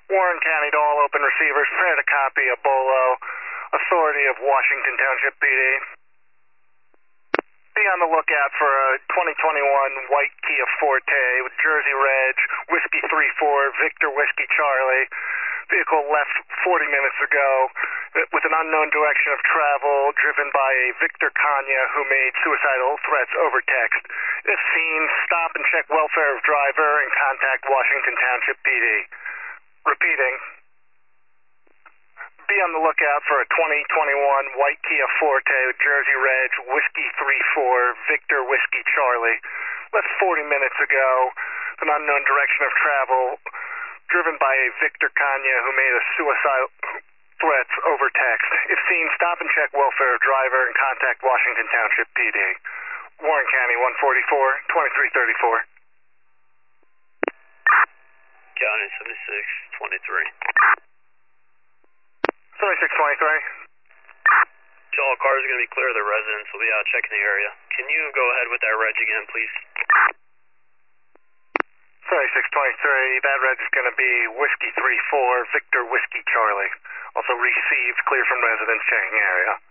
Warren County to all open receivers, prepare to copy a BOLO, authority of Washington Township PD. Be on the lookout for a 2021 white Kia Forte with Jersey Reg, Whiskey 34, Victor Whiskey Charlie. Vehicle left 40 minutes ago with an unknown direction of travel, driven by a Victor Kanya who made suicidal threats over text. If seen, stop and check welfare of driver and contact Washington Township PD. Repeating. Be on the lookout for a 2021 white Kia Forte with Jersey Reg, Whiskey 34, Victor Whiskey Charlie. Left 40 minutes ago with an unknown direction of travel, driven by a Victor Kanya who made a suicidal threats over text. If seen, stop and check welfare of driver and contact Washington Township PD. Warren County 144, 2334. County 7623. 7623. So all cars are going to be clear of the residents. We'll be out checking the area. Can you go ahead with that reg again, please? 7623, that reg is going to be Whiskey 34, Victor Whiskey Charlie. Also received, clear from residents checking area.